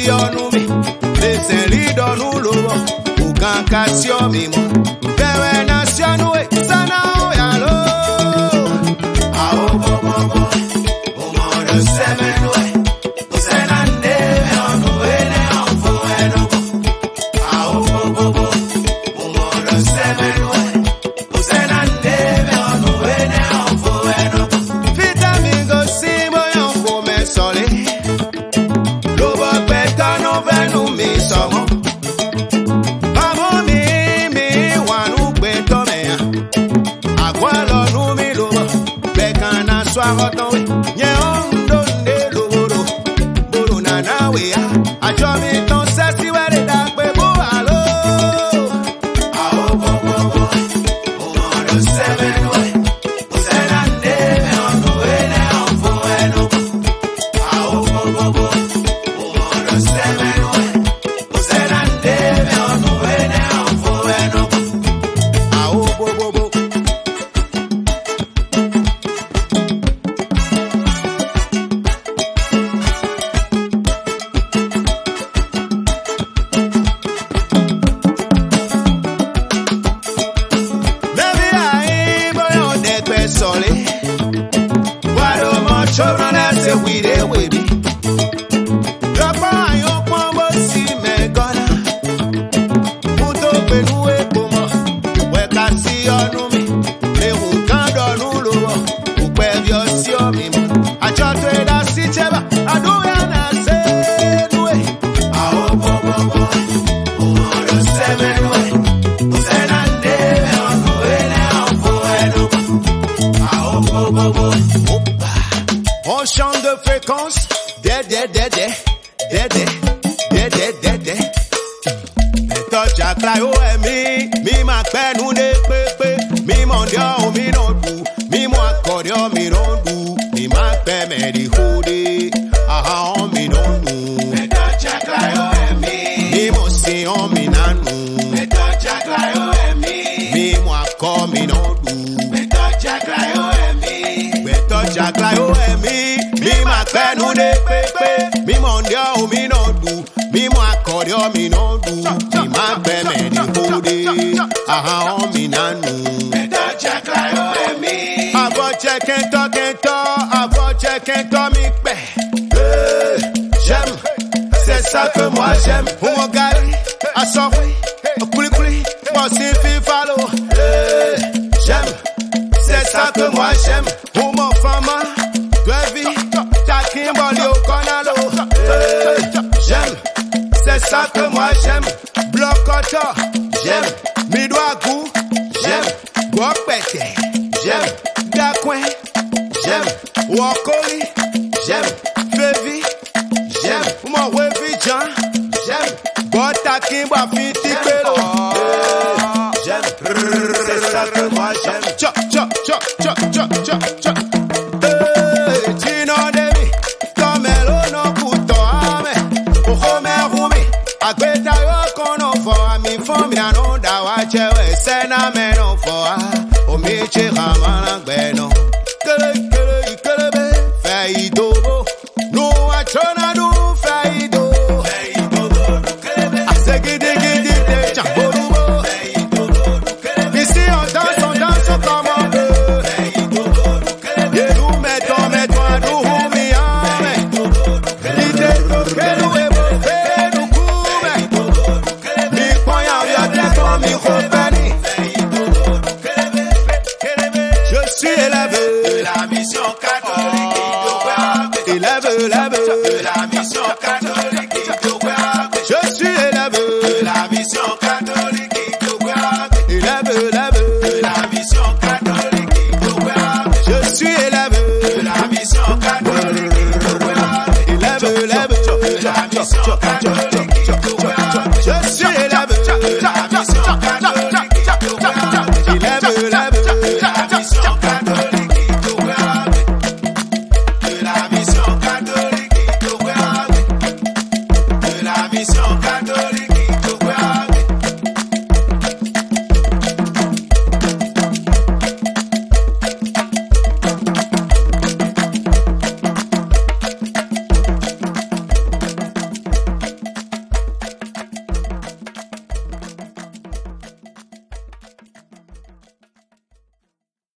ọnu mi, lẹ́sẹ̀ rí dọ̀nù lọ́wọ́, ògàn kàṣíọ́ mi mọ́. Bẹ̀rẹ̀ náà ṣọ́nù ẹ̀ sánà òyà lọ. Àwọn bọ̀bọ̀bọ̀, mo mọ̀ ọ́dọ̀ sẹ́mẹ̀lú ẹ̀, kò sẹ́nà ń dé ọ̀nù ẹ̀ ní ọ̀fọ̀ ẹnu bọ̀. Àwọn bọ̀bọ̀bọ̀, mo mọ̀ ọ́dọ̀ sẹ́mẹ̀lú ẹ̀, kò sẹ́nà ń dé ọ̀nù ẹ̀ ní ọ̀fọ̀ ẹnu bọ̀. Vitamin go sí bóyá ń kó mẹ́sọ̀lé. Lóbọ̀ pẹ́ tánú fẹ́nu mi sọ̀mọ́. Ọmọ mi wà nù gbé tọ́mẹ̀yà. Àgbọ̀ lọ́nu mi lóbọ̀. Bẹ́ẹ̀kan náà sọ àkọ́tàn wẹ̀. Yẹn ó ń dòǹdè lòwòrò. Bòrò nàná wẹ̀yà. Àjọ mi tán sẹ́sí wẹ́rẹ́ dàgbé bó wà ló. Àwọn bọ̀bọ̀bọ̀, mo mọ̀ ọ́dọ̀ sẹ́mẹ̀lú ẹ̀. Kò sẹ́nà ń dé ọ̀nù ẹ̀ ní ọ̀fọ̀ ẹnu bọ̀. Àwọn bọ̀bọ̀bọ̀, mo mọ̀ ọ́dọ̀ sẹ́mẹ̀lú ẹ̀. Kò sẹ́nà ń dé ọ̀nù ẹ̀ ní ọ̀fọ̀ ẹnu bọ̀. Àwọn bọ̀bọ̀bọ̀. Baby, I boy on that bed solid. Why do my children have to we there with me? Drop by your combo, see me gonna. Put up in way, boom. Where can see your no me? Me who can't do no lower. Who bear your see me? I just trade a sit ever. I do and I say no way. I hope, oh, the seven way. Who said I did on the way now for on change de fréquence. Touch a clayo mi ma pẹ́ nu de pepe. Mi mon dio mi no du. Mi mo accordio mi no du. Mi ma pẹ́ me di hode. Aha on mi no du. Touch a clayo mi mo si on mi nanu. Touch a clayo mi mo accord mi no du. Touch a clayo touch a clayo mi ma pẹ́ nu de pepe. Mi mon dio mi no du. Mi mo accordio mi no du. Mi ma pẹ́ me di hode. Aha on mi nanu. Touch a clayo mi. Avo check mi pẹ́. J'aime, c'est ça que moi j'aime. Ou mon gars, à sortir, au couli, moi c'est fifalo. J'aime, c'est ça que moi j'aime. Ou mon femme, Dwevi, Takim Bolio Konalo. J'aime, c'est ça que moi j'aime. Blocoto, j'aime. Midouagou, j'aime. Guapete, j'aime. Dakwen, j'aime. Wakoli, j'aime. Fevi, j'aime. Mon Wevi Jean, j'aime. Botakim Bafiti Pelo. J'aime. C'est ça que moi j'aime. Chop. Tino Devi, Tomelo no puto ame. Ujome rumi, agbeta yo kono fo ami fomi anonda wachewe sena meno fo a. Omiche ramana gbeno. Kelebe, feidobo. No achona du feidobo. Asegidi chamborubo. Ici on danse comme on veut. Et nous mettons nous humiame. L'idée que nous évoquons nous couvre. Mi poya viade comme mi compagnie. Je suis élevé de la mission catholique. Élève de la mission catholique. Je suis élevé de la mission catholique. Élève de la mission catholique. Je suis élevé de la mission catholique. Élève de la mission